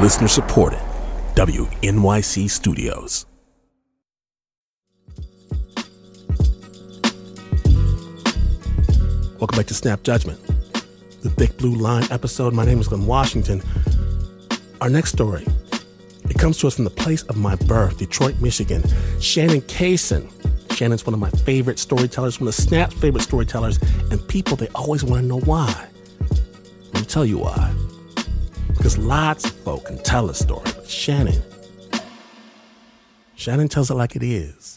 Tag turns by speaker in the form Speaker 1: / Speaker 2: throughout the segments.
Speaker 1: Listener supported. WNYC Studios. Welcome back to Snap Judgment, the Thick Blue Line episode. My name is Glenn Washington. Our next story, it comes to us from the place of my birth, Detroit, Michigan. Shannon Cason. Shannon's one of my favorite storytellers, one of Snap's favorite storytellers, and people, they always want to know why. Let me tell you why. Because lots of folk can tell a story, but Shannon tells it like it is.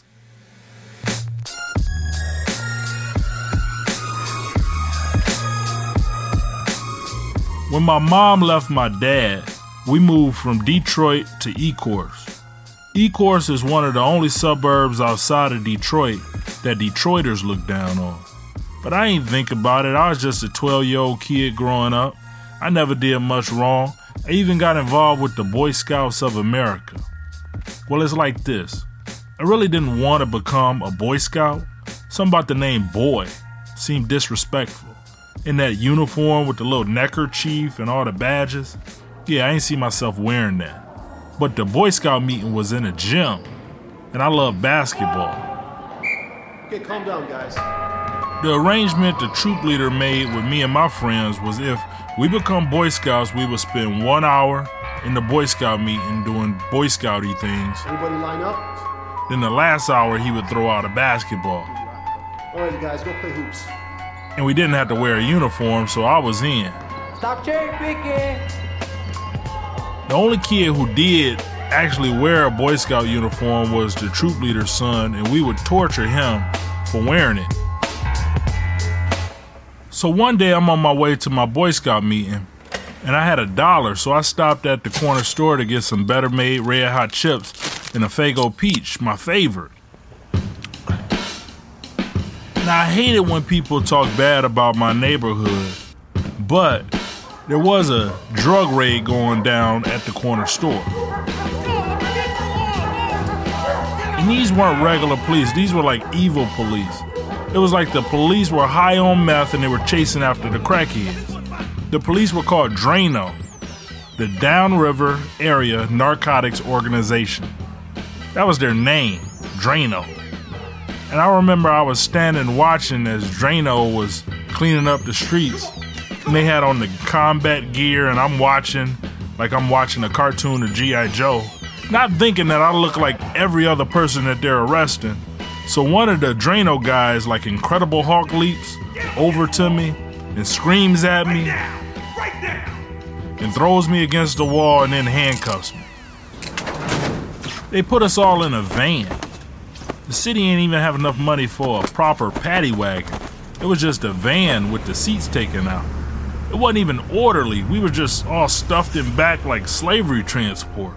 Speaker 2: When my mom left my dad, we moved from Detroit to Ecorse. Ecorse is one of the only suburbs outside of Detroit that Detroiters look down on. But I ain't think about it. I was just a 12-year-old kid growing up. I never did much wrong. I even got involved with the Boy Scouts of America. Well, it's like this. I really didn't want to become a Boy Scout. Something about the name Boy seemed disrespectful. In that uniform with the little neckerchief and all the badges. Yeah, I ain't see myself wearing that. But the Boy Scout meeting was in a gym, and I love basketball.
Speaker 3: Okay, calm down, guys.
Speaker 2: The arrangement the troop leader made with me and my friends was if we become Boy Scouts, we would spend 1 hour in the Boy Scout meeting doing Boy Scouty things.
Speaker 3: Everybody line up?
Speaker 2: Then the last hour, he would throw out a basketball.
Speaker 3: All right, guys, go play hoops.
Speaker 2: And we didn't have to wear a uniform, so I was in.
Speaker 4: Stop cherry picking!
Speaker 2: The only kid who did actually wear a Boy Scout uniform was the troop leader's son, and we would torture him for wearing it. So one day I'm on my way to my Boy Scout meeting, and I had $1, so I stopped at the corner store to get some Better Made Red Hot chips and a Faygo Peach, my favorite. Now, I hate it when people talk bad about my neighborhood, but there was a drug raid going down at the corner store. And these weren't regular police, these were like evil police. It was like the police were high on meth and they were chasing after the crackheads. The police were called Drano, the Downriver Area Narcotics Organization. That was their name, Drano. And I remember I was standing watching as Drano was cleaning up the streets. And they had on the combat gear, and I'm watching like I'm watching a cartoon of G.I. Joe. Not thinking that I look like every other person that they're arresting. So one of the Drano guys, like Incredible Hulk, leaps over to me and screams at me and throws me against the wall and then handcuffs me. They put us all in a van. The city ain't even have enough money for a proper paddy wagon. It was just a van with the seats taken out. It wasn't even orderly. We were just all stuffed in back like slavery transport.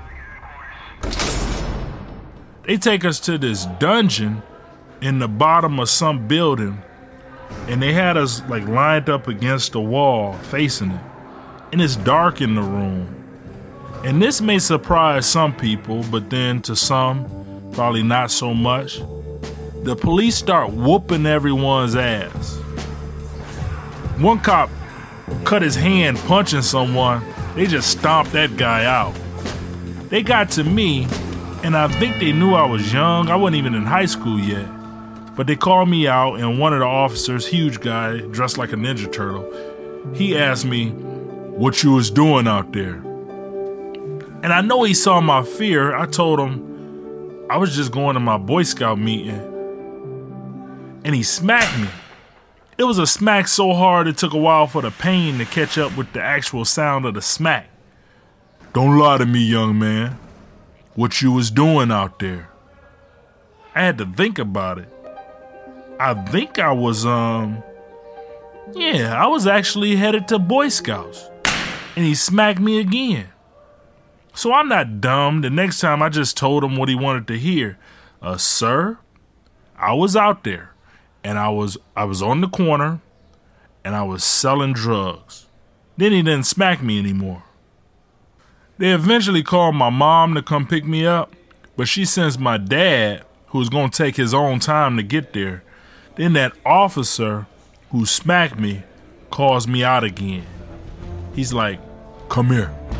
Speaker 2: They take us to this dungeon in the bottom of some building, and they had us like lined up against the wall facing it. And it's dark in the room. And this may surprise some people, but then to some, probably not so much. The police start whooping everyone's ass. One cop cut his hand punching someone. They just stomped that guy out. They got to me, and I think they knew I was young. I wasn't even in high school yet. But they called me out, and one of the officers, huge guy, dressed like a Ninja Turtle, he asked me what you was doing out there. And I know he saw my fear. I told him I was just going to my Boy Scout meeting. And he smacked me. It was a smack so hard it took a while for the pain to catch up with the actual sound of the smack. Don't lie to me, young man. What you was doing out there? I had to think about it. I think I was, I was actually headed to Boy Scouts. And he smacked me again. So I'm not dumb. The next time I just told him what he wanted to hear. Sir, I was out there. And I was on the corner. And I was selling drugs. Then he didn't smack me anymore. They eventually called my mom to come pick me up. But she sends my dad, who's going to take his own time to get there. Then that officer who smacked me calls me out again. He's like, come here.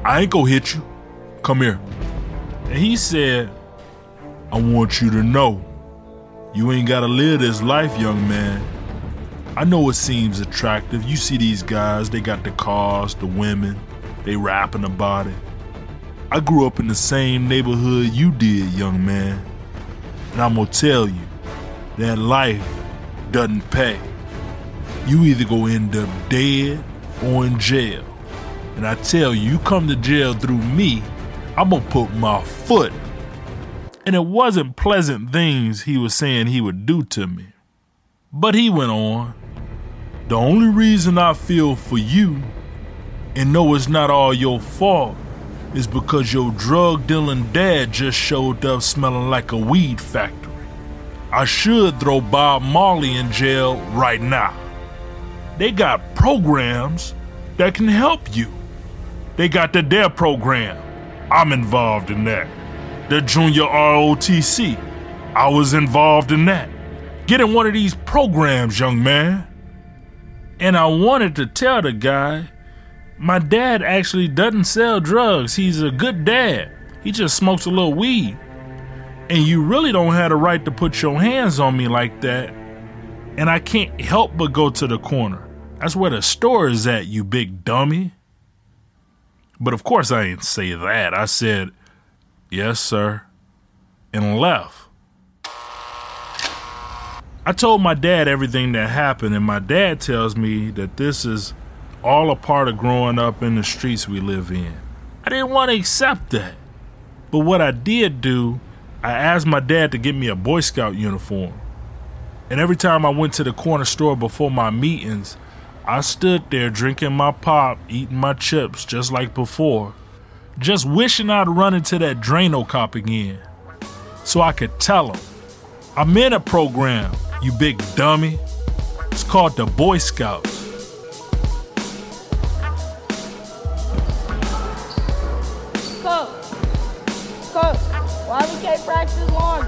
Speaker 2: I ain't gonna hit you. Come here. And he said, I want you to know, you ain't gotta live this life, young man. I know it seems attractive. You see these guys, they got the cars, the women, they rapping about it. I grew up in the same neighborhood you did, young man. And I'm gonna tell you, that life doesn't pay. You either go end up dead or in jail. And I tell you, you come to jail through me, I'm gonna put my foot. And it wasn't pleasant things he was saying he would do to me. But he went on, the only reason I feel for you and know it's not all your fault is because your drug dealing dad just showed up smelling like a weed factory. I should throw Bob Marley in jail right now. They got programs that can help you. They got the DARE program. I'm involved in that. The Junior ROTC. I was involved in that. Get in one of these programs, young man. And I wanted to tell the guy, my dad actually doesn't sell drugs. He's a good dad. He just smokes a little weed. And you really don't have the right to put your hands on me like that. And I can't help but go to the corner. That's where the store is at, you big dummy. But of course I ain't say that. I said, yes, sir, and left. I told my dad everything that happened, and my dad tells me that this is all a part of growing up in the streets we live in. I didn't want to accept that. But what I did do, I asked my dad to get me a Boy Scout uniform. And every time I went to the corner store before my meetings, I stood there drinking my pop, eating my chips just like before, just wishing I'd run into that Drano cop again so I could tell him, I'm in a program, you big dummy. It's called the Boy Scouts.
Speaker 5: Coach, why we can't practice laundry?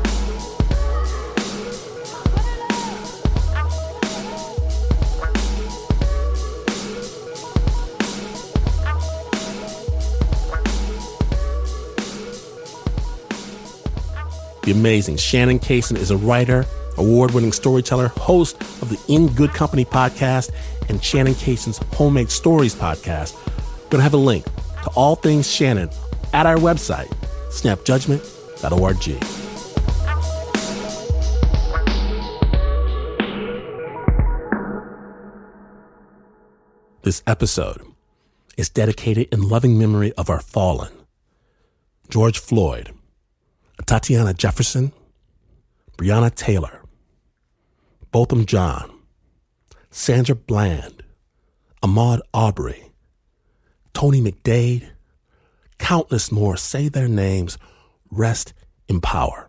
Speaker 1: The amazing Shannon Cason is a writer, award-winning storyteller, host of the In Good Company podcast and Shannon Cason's Homemade Stories podcast. We're going to have a link to all things Shannon at our website, snapjudgment.org. This episode is dedicated in loving memory of our fallen, George Floyd, Tatiana Jefferson, Breonna Taylor, Botham Jean, Sandra Bland, Ahmaud Arbery, Tony McDade, countless more. Say their names. Rest in power.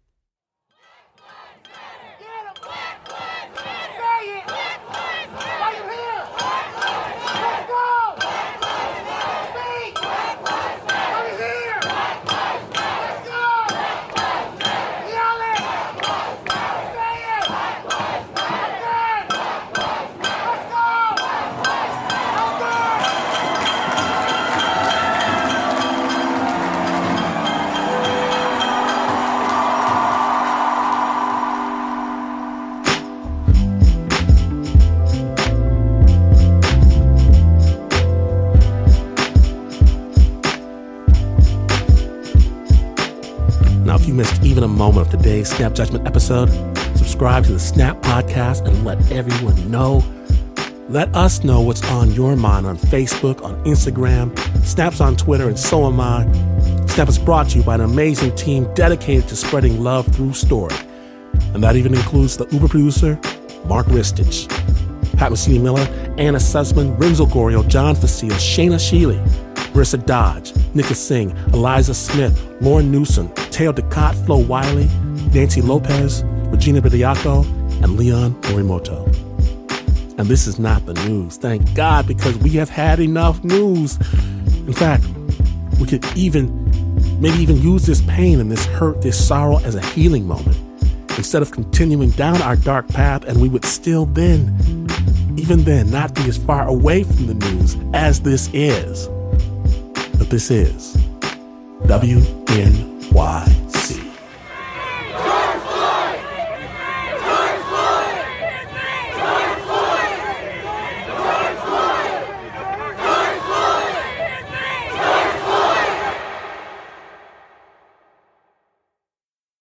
Speaker 1: If you missed even a moment of today's Snap Judgment episode, subscribe to the Snap podcast and let everyone know. Let us know what's on your mind on Facebook, on Instagram, Snap's on Twitter, and so am I. Snap is brought to you by an amazing team dedicated to spreading love through story. And that even includes the Uber producer, Mark Ristich, Pat Mesiti-Miller, Anna Sussman, Renzo Gorio, John Facile, Shayna Shealy, Marissa Dodge, Nika Singh, Eliza Smith, Lauren Newsom, Teo Ducott, Flo Wiley, Nancy Lopez, Regina Bediaco, and Leon Morimoto. And this is not the news, thank God, because we have had enough news. In fact, we could maybe even use this pain and this hurt, this sorrow as a healing moment, instead of continuing down our dark path, and we would still even then, not be as far away from the news as this is. The but this is WNYC.